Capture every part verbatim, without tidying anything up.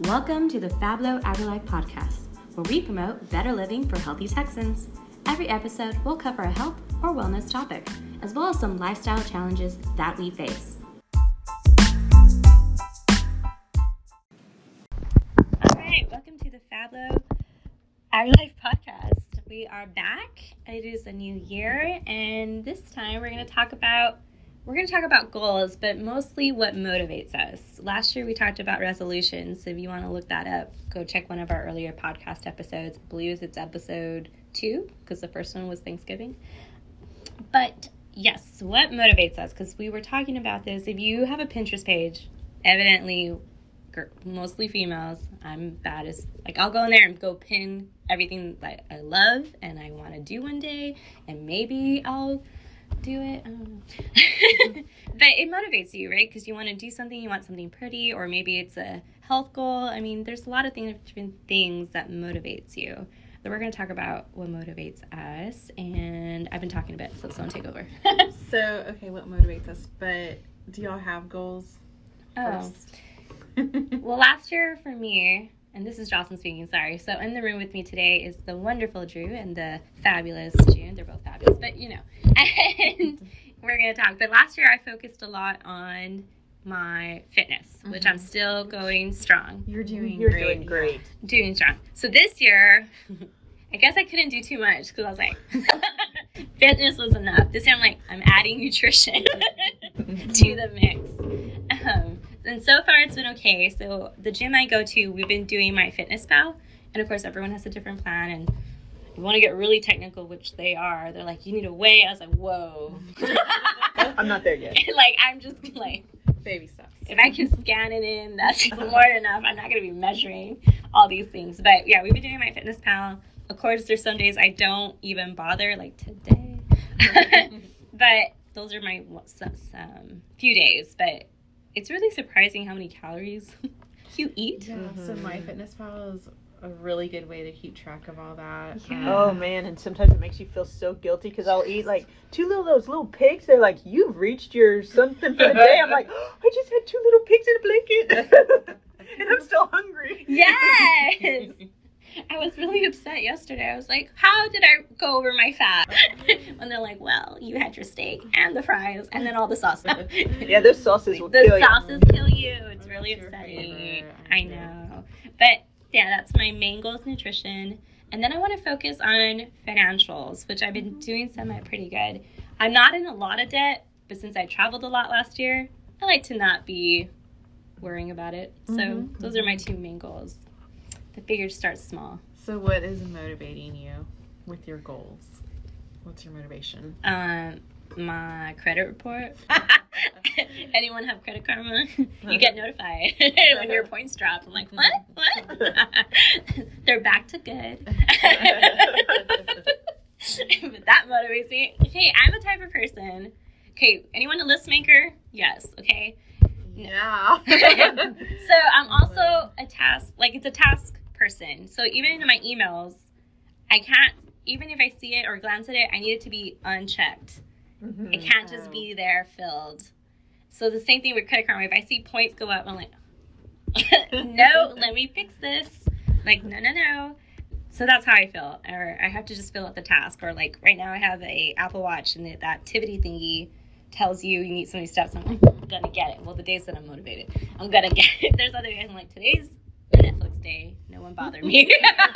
Welcome to the Fablo AgriLife podcast, where we promote better living for healthy Texans. Every episode will cover a health or wellness topic, as well as some lifestyle challenges that we face. All right, welcome to the Fablo AgriLife podcast. We are back. It is a new year, and this time we're going to talk about We're going to talk about goals, but mostly what motivates us. Last year we talked about resolutions, so if you want to look that up, go check one of our earlier podcast episodes. I believe it's episode two, because the first one was Thanksgiving. But yes, what motivates us? Because we were talking about this. If you have a Pinterest page, evidently mostly females, I'm bad as, like, I'll go in there and go pin everything that I love and I want to do one day, and maybe I'll do it. I don't know. But it motivates you, right? Because you want to do something, you want something pretty, or maybe it's a health goal. I mean, there's a lot of things, different things that motivates you. So we're going to talk about what motivates us, and I've been talking a bit, so someone take over. So, okay, what motivates us? But do y'all have goals Oh. first? Well, last year for me, and this is Jocelyn speaking, sorry. So in the room with me today is the wonderful Drew and the fabulous June. They're both fabulous, but you know. And we're going to talk. But last year I focused a lot on my fitness, mm-hmm. which I'm still going strong. You're doing You're great. doing great. Doing strong. So this year, I guess I couldn't do too much because I was like, fitness was enough. This year I'm like, I'm adding nutrition to the mix. Um, and so far it's been okay. So the gym I go to, we've been doing My Fitness Pal. And of course, everyone has a different plan. And you want to get really technical, which they are. They're like, you need to weigh. I was like, whoa. I'm not there yet. Like, I'm just like, Baby steps. if I can scan it in, that's more than enough. I'm not going to be measuring all these things. But yeah, we've been doing My Fitness Pal. Of course, there's some days I don't even bother, like today. But those are my some, some few days. But it's really surprising how many calories you eat. Yeah, mm-hmm. So MyFitnessPal is a really good way to keep track of all that. Yeah. Oh man, and sometimes it makes you feel so guilty because I'll eat like two little those little pigs. They're like, you've reached your something for the day. I'm like, oh, I just had two little pigs in a blanket, and I'm still hungry. Yes. I was really upset yesterday. I was like, how did I go over my fat? And they're like, well, you had your steak and the fries and then all the sauce. Yeah, those sauces will the kill you. The sauces kill you. It's really That's your upsetting. favorite. I know. But yeah, that's my main goal is nutrition. And then I want to focus on financials, which I've been doing semi pretty good. I'm not in a lot of debt, but since I traveled a lot last year, I like to not be worrying about it. So Mm-hmm. those are my two main goals. I figured start small. So what is motivating you with your goals? What's your motivation? Um, my credit report. Anyone have Credit Karma? You get notified when your points drop. I'm like, what? What? They're back to good. But that motivates me. Okay, I'm a type of person. Okay, anyone a list maker? Yes. Okay. Yeah. So I'm also a task, like it's a task person. So even in my emails, I can't, even if I see it or glance at it, I need it to be unchecked. Mm-hmm. It can't just be there filled. So the same thing with Credit Karma. If I see points go up, I'm like, no, let me fix this. Like, no, no, no. So that's how I feel. Or I have to just fill out the task. Or like right now I have a Apple Watch and the, the activity thingy tells you you need so many steps. I'm like, I'm gonna get it. Well, the days that I'm motivated, I'm gonna get it. There's other days I'm like, today's a Netflix day. No one bother me.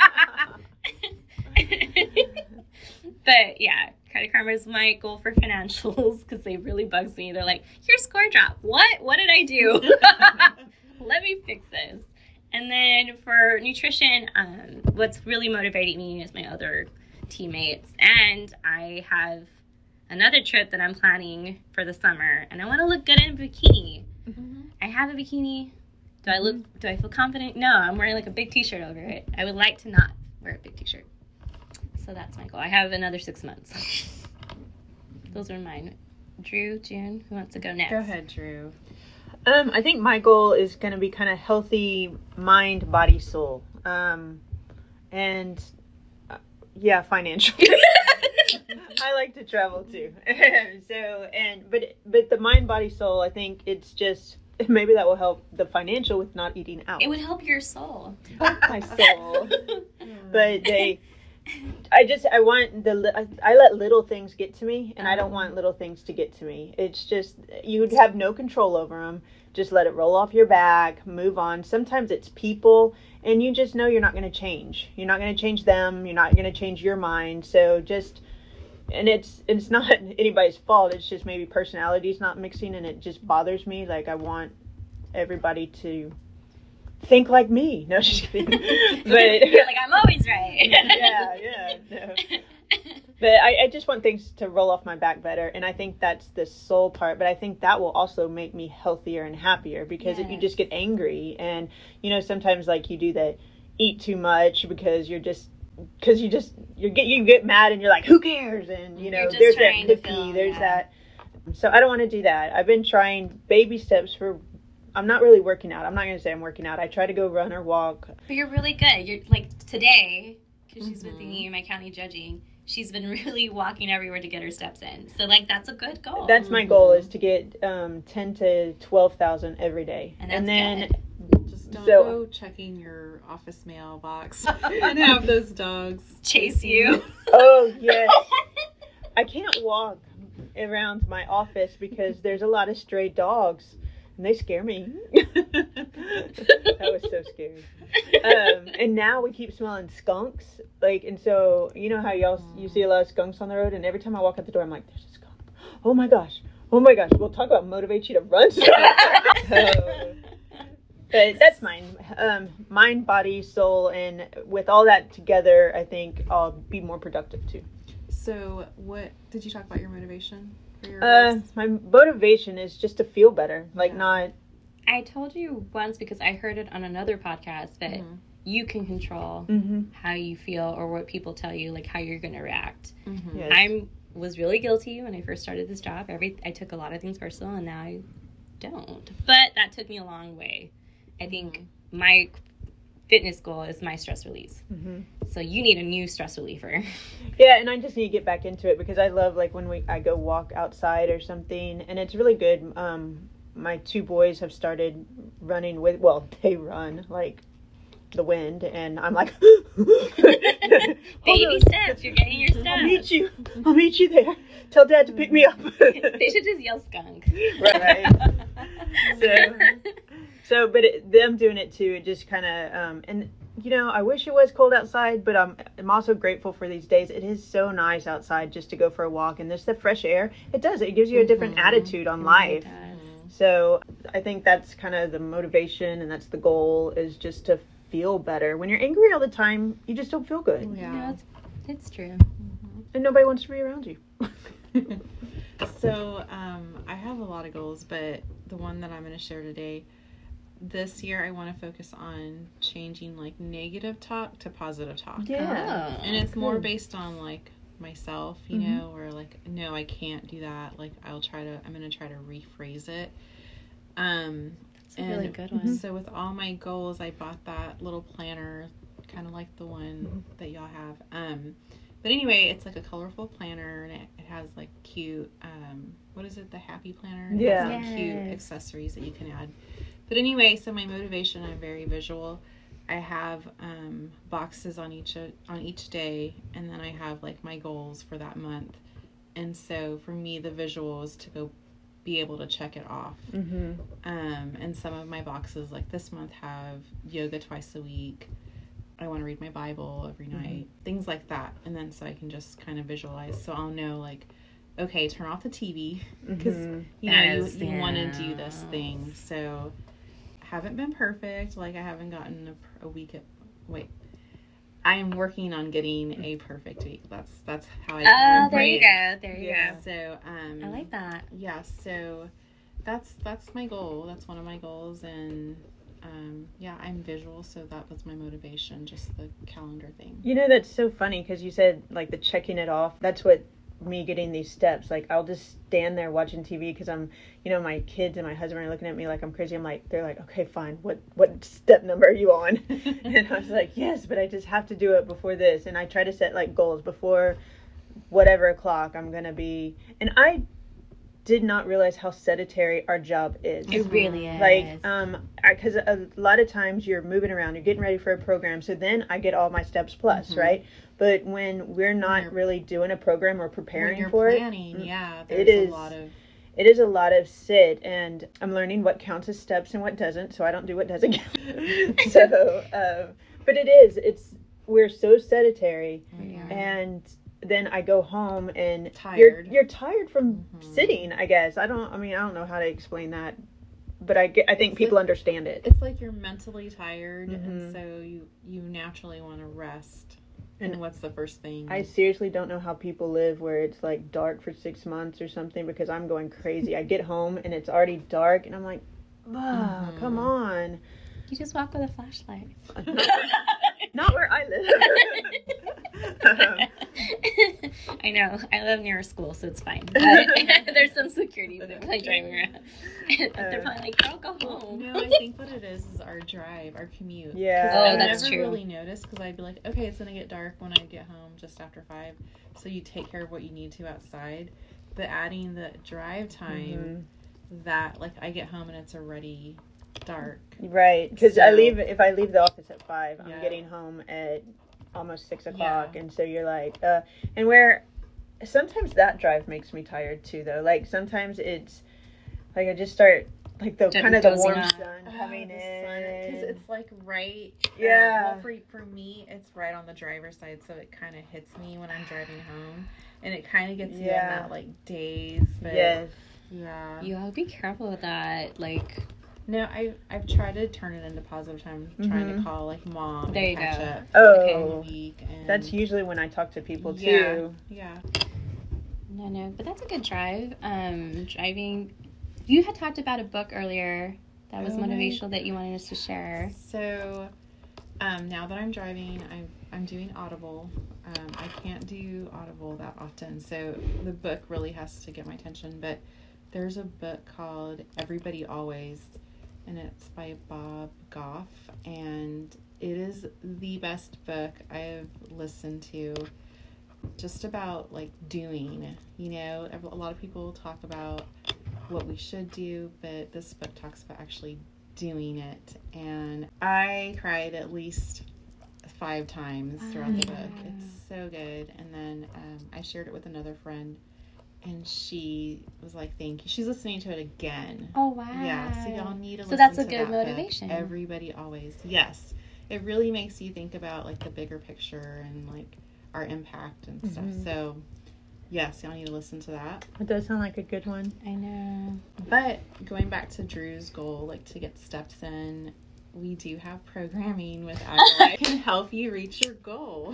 But yeah, Credit Karma is my goal for financials because they really bugs me. They're like, your score dropped. What? What did I do? Let me fix this. And then for nutrition, um, what's really motivating me is my other teammates. And I have another trip that I'm planning for the summer, and I want to look good in a bikini. Mm-hmm. I have a bikini. Do I look? Do I feel confident? No, I'm wearing like a big T-shirt over it. I would like to not wear a big T-shirt. So that's my goal. I have another six months. Those are mine. Drew, June, who wants to go next? Go ahead, Drew. Um, I think my goal is going to be kind of healthy mind, body, soul. Um, and uh, yeah, financial. I like to travel too. So, and, but, but the mind, body, soul, I think it's just, maybe that will help the financial with not eating out. It would help your soul. My soul. But they, I just, I want the, I, I let little things get to me, and I don't want little things to get to me. It's just, you have no control over them. Just let it roll off your back, move on. Sometimes it's people, and you just know you're not going to change. You're not going to change them. You're not going to change your mind. So just, and it's it's not anybody's fault. It's just maybe personalities not mixing, and it just bothers me. Like, I want everybody to think like me. No, just kidding. But you're like, I'm always right. yeah, yeah. No. But I, I just want things to roll off my back better, and I think that's the soul part. But I think that will also make me healthier and happier, because yes. if you just get angry, and you know, sometimes like you do that, eat too much because you're just because you just you get you get mad and you're like, who cares? And you know, there's that cookie, feel, there's yeah. that. So I don't want to do that. I've been trying baby steps for. I'm not really working out. I'm not going to say I'm working out. I try to go run or walk. But you're really good. You're like today, because she's Mm-hmm. with me in my county judging. She's been really walking everywhere to get her steps in. So, like, that's a good goal. That's my goal, is to get um, ten to twelve thousand every day. And, that's and then good. Just don't So- go checking your office mailbox and have those dogs Chase you. Oh, yes. I can't walk around my office because there's a lot of stray dogs, and they scare me. That was so scary. Um, and now we keep smelling skunks. Like, and so, you know how y'all, you see a lot of skunks on the road, and every time I walk out the door, I'm like, there's a skunk. Oh my gosh. Oh my gosh. We'll talk about motivate you to run. So, but that's mine. Um, mind, body, soul, and with all that together, I think I'll be more productive too. So, what did you talk about your motivation for your Uh, goals? my motivation is just to feel better. Like, Yeah. not. I told you once, because I heard it on another podcast, that Mhm. you can control Mm-hmm. how you feel or what people tell you, like how you're going to react. Mhm. Yes. I was really guilty when I first started this job. Every I took a lot of things personal, and now I don't. But that took me a long way. I think my fitness goal is my stress release. Mm-hmm. So you need a new stress reliever. Yeah, and I just need to get back into it, because I love, like, when we I go walk outside or something, and it's really good. Um, my two boys have started running with, well, they run like the wind, and I'm like, Baby steps. You're getting your steps. I'll meet you. I'll meet you there. Tell Dad to pick me up. They should just yell skunk. Right. So, so, but it, them doing it too, it just kind of, um, and you know, I wish it was cold outside, but I'm, I'm also grateful for these days. It is so nice outside just to go for a walk, and there's the fresh air. It does. It gives you a different Mhm. attitude on It life. really does. So I think that's kind of the motivation, and that's the goal, is just to feel better. When you're angry all the time, you just don't feel good, Yeah. No, it's, it's true. and nobody wants to be around you. So, um, I have a lot of goals, but the one that I'm going to share today, this year I want to focus on changing like negative talk to positive talk. Yeah. Oh. And it's more Good. based on like myself, you Mhm. know, or like, no, I can't do that. Like, I'll try to, I'm going to try to rephrase it. Um, It's a really and good one. so with all my goals, I bought that little planner, kind of like the one that y'all have. Um, but anyway, it's like a colorful planner, and it, it has like cute, um, what is it, the happy planner? It has, Yeah. like, cute Yes. accessories that you can add. But anyway, so my motivation, I'm very visual. I have um, boxes on each on each day, and then I have like my goals for that month. And so for me, the visual is to go be able to check it off. Mm-hmm. Um, and some of my boxes, like this month, have yoga twice a week. I want to read my Bible every night, things like that. And then so I can just kind of visualize. So I'll know, like, okay, turn off the T V, because Mhm. you know Yes, you, you want to yeah. do this thing. So haven't been perfect. Like, I haven't gotten a, a week at wait. I am working on getting a perfect week. That's that's how I. Oh, there phrase. you go. There you Yeah. So um, go. I like that. yeah, so that's that's my goal. That's one of my goals, and um, yeah, I'm visual, so that was my motivation, just the calendar thing. You know, that's so funny, because you said, like, the checking it off. That's what me getting these steps. Like, I'll just stand there watching T V, because I'm, you know, my kids and my husband are looking at me like I'm crazy. I'm like, they're like, okay, fine. What what step number are you on? And I was like, yes, but I just have to do it before this. And I try to set, like, goals before whatever o'clock I'm going to be. And I did not realize how sedentary our job is. It really is. Like, um, because a lot of times you're moving around, you're getting ready for a program, so then I get all my steps plus, mm-hmm. right? But when we're not when really doing a program or preparing when you're for planning, it, yeah, it is a lot of. It is a lot of sit, and I'm learning what counts as steps and what doesn't, so I don't do what doesn't count. so, um, but it is. It's we're so sedentary, yeah. and then I go home and tired. You're you're tired from mm-hmm. sitting. I guess I don't. I mean, I don't know how to explain that, but I get, I think it's people like, understand it. It's like you're mentally tired, mm-hmm. and so you you naturally want to rest. And what's the first thing? I seriously don't know how people live where it's like dark for six months or something, because I'm going crazy. I get home and it's already dark, and I'm like, ah, mm-hmm. come on. You just walk with a flashlight. Not where I live. um, I know. I live near a school, so it's fine. But there's some security with it, like driving around. They're probably like, girl, go home. No, I think what it is is our drive, our commute. Yeah. Oh, I that's never true. really noticed, because I'd be like, okay, it's going to get dark when I get home just after five. So you take care of what you need to outside. But adding the drive time, mm-hmm. that, like, I get home and it's already dark. Right. Because so, I leave, if I leave the office at five, yeah. I'm getting home at almost six o'clock. Yeah. And so you're like, uh, and where, sometimes that drive makes me tired too, though. Like, sometimes it's, like, I just start, like, the kind of the warm on. sun Oh, coming the in. Because it's, like, right. Yeah. Uh, well, for, for me, it's right on the driver's side, so it kind of hits me when I'm driving home. And it kind of gets me Yeah. in that, like, daze. But, Yes. yeah. You gotta be careful with that. Like, No, I, I've tried to turn it into positive time, trying Mhm. to call, like, mom There and you catch go. up Oh. for the week. And That's usually when I talk to people, yeah, too. Yeah. no, no. But that's a good drive. Um, driving. You had talked about a book earlier that was Oh, motivational that you wanted us to share. So, um, now that I'm driving, I'm, I'm doing Audible. Um, I can't do Audible that often, so the book really has to get my attention. But there's a book called Everybody Always, and it's by Bob Goff, and it is the best book I've listened to, just about, like, doing. You know, a lot of people talk about what we should do, but this book talks about actually doing it. And I cried at least five times throughout the book. It's so good. And then um, I shared it with another friend, and she was like, thank you. She's listening to it again. Oh, wow. Yeah, so y'all need to So listen that's a to good that motivation. book. Everybody Always. Yes. It really makes you think about, like, the bigger picture and, like, our impact and stuff. Mhm. So, yes, y'all need to listen to that. It does sound like a good one. I know. But going back to Drew's goal, like, to get steps in, we do have programming with Agile can help you reach your goal.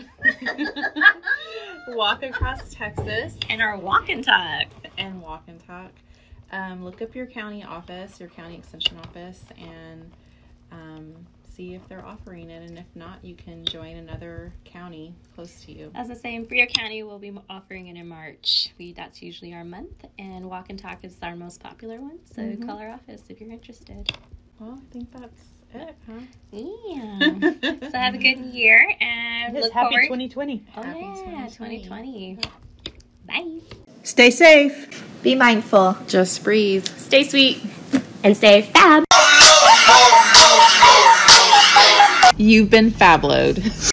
Walk across Texas And our walk and talk. and walk and talk. Um, look up your county office, your county extension office, and um, see if they're offering it. And if not, you can join another county close to you. As I say, in Brio County, we'll be offering it in March. We That's usually our month, and walk and talk is our most popular one. So Mhm. call our office if you're interested. Well, I think that's it, huh? Yeah. So have a good year, and Yes, look happy forward. twenty twenty. Oh Happy yeah, twenty twenty. Bye. Stay safe. Be mindful. Just breathe. Stay sweet and stay fab. You've been Fabloed.